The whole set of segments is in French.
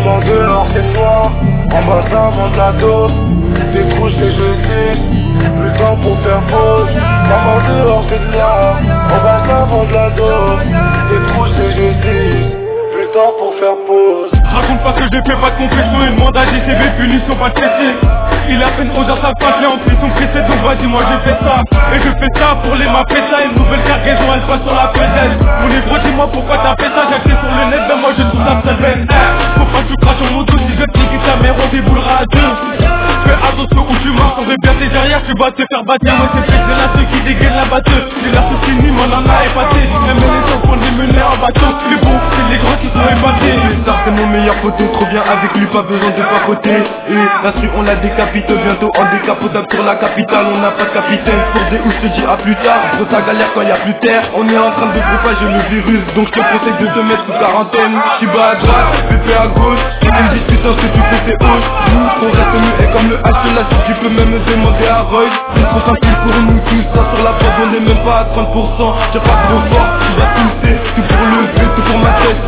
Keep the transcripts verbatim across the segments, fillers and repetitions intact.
Maman dehors c'est noir, en bas ça monte la dope. Des trous c'est jeudi, plus le temps pour faire pause. Maman dehors c'est noir, en bas ça monte la dope. Des trous c'est jeudi, plus le temps pour faire pause. Raconte pas que je fais pas de confession et demande à J C B punition pas de caissier. Il a peine aux heures ça passe, mais en prison pressée, donc vas-y moi j'ai fait ça. Et je fais ça pour les mappés ça, une nouvelle cargaison elle passe sur la P Z. Mon négro dis-moi pourquoi t'as fait ça, j'ai acheté sur le net, ben moi je trouve ça très bête. Faut pas que tu craches sur mon dos, si je te nique ta mère on déboulera à deux. Fais attention où tu marches, on bien tes derrière, tu vas te faire battre. Moi c'est fait, c'est là ceux qui dégainent la batteuse. J'ai la sauce finie, mon en a épaté. Même les enfants des menés en bateau. Mais bon, c'est les grands qui sont épatés. Ça c'est mon meilleur poteau, trop bien avec lui, pas besoin de papoter. Et la rue on la décapite, bientôt en décapotable sur la capitale. On n'a pas de capitaine, pour des où je te dis à plus tard. Dans ta galère quand y a plus terre, on est en train de propager le virus. Donc je te conseille de te mettre sous quarantaine. Je suis bas à droite, pépé à gauche. Tu me dis putain ce que tu fais c'est hoche. Nous on reste mieux et comme le H là si tu peux même me demander à Roy. C'est trop facile pour nous tous, ça sur la prod on est même pas à trente pour cent. J'ai pas trop fort, tu vas pousser, tout pour le but, tout pour ma tête.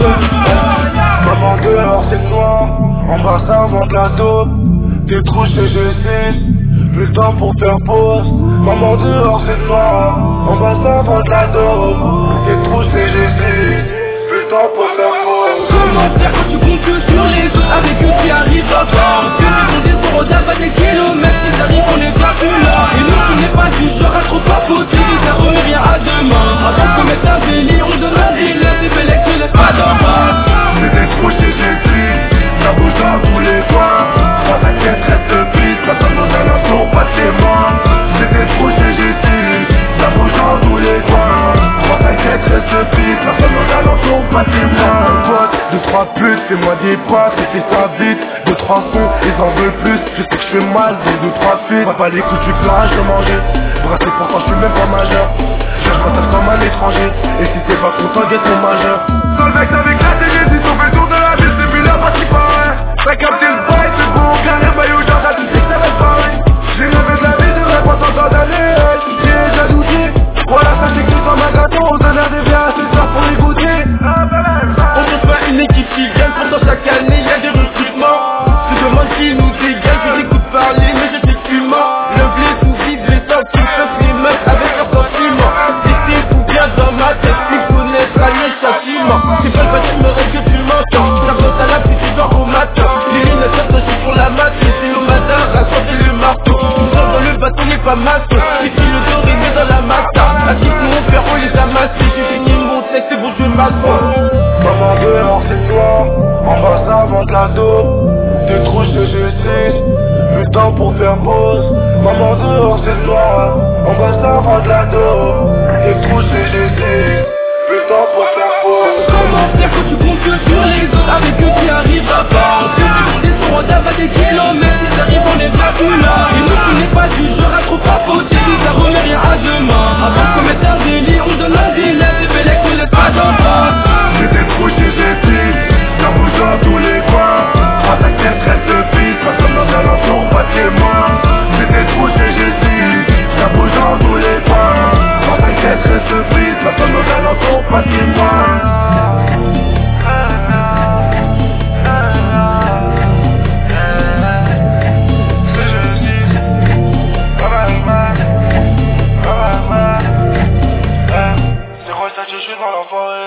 Maman dehors c'est noir, en bas ça monte la dope. Des trous chez G six, plus le temps pour faire pause. Maman dehors c'est noir, en bas ça monte la dope. Des trous chez G six, plus le temps pour faire pause. Comment faire quand tu comptes que sur les autres, avec eux qui arrivent à voir que tu comptes des euros d'abat des kilomètres, ils arrivent on est pas plus là. Et nous tu n'es pas du genre à trop papoter, ça remet rien à demain. Avant qu'on mette un délit, on donne un délai, c'est bel que tu laisses pas d'en bas. C'est des trous chez G six, ça bouge dans tous les coins. Pas t'inquiète, reste vite, personne dans un alentour, pas de témoin. C'est des trous chez G six, ça bouge dans tous les coins. Pas t'inquiète, reste vite, personne dans un alentour, pas de témoin. Deux, trois putes, fais-moi des potes et fais ça vite. Deux, trois sons, ils en veulent plus. Je sais que je fais mal, deux, deux, trois fuites. Prends pas les coups du plat, je manger. Brassé pourtant, je suis même pas majeur. Je cherche ma tête comme un étranger. Et si t'es pas content, guette mon majeur. Seul mec avec la télé, on fait le tour de la ville, c'est plus là, pas si paraît. T'as capté le bail, c'est bon, carré, maillot, genre, tu sais que ça va être pareil. J'ai rêvé de la vie de la croissance en d'années, j'ai déjà douté. Voilà, sachez que dans ma gâteau, on donne un déviat à ce soir pour les goûter. On trouve pas une équipe qui gagne, pourtant chaque année y'a des recrutements. Tu demandes qui nous dégage, je t'écoute parler, mais je suis humain. Le blé tout vide, les temps qui peuvent les meufs avec leurs sentiments. Si t'es tout bien dans ma tête, tu connaîtras les châtiments. C'est pas le bâtiment, me reste que tu m'entends. Ça compte à la petite, tu dors au matin. Les lunettes sortent, je suis pour la mat, et c'est au matin, raconter le marteau. Tout sort dans le bateau, n'est pas masque. Si tu le doré, mais dans la mata. À qui mon frère, on les a massés. J'ai fini mon texte, c'est bon, je m'assois. Maman dehors c'est noir, en bas ça monte la dope. Des trous chez G six, plus le temps pour faire pause. Maman dehors c'est noir, en bas ça monte la dope. Des trous chez G six, plus le temps pour faire pause. Comment faire quand tu comptes que sur les autres, avec eux qui arrivent à part que tu comptes des euros d'abat des kilomètres, ils arrivent on est pas plus là. Et nous tu n'es pas du genre à trop papoter, ça remet rien à demain. Avant qu'on mette un délit, on donne un délai, c'est bel que tu laisses pas d'en bas. C'est des trous chez G six, ça bouge dans tous les coins. Pas t'inquiète, reste vite, personne dans un alentour, pas de témoin. C'est des trous chez G six, ça bouge dans tous les coins. Pas t'inquiète, reste vite, personne dans un alentour, pas de témoin. Je suis dans l'enfoiré.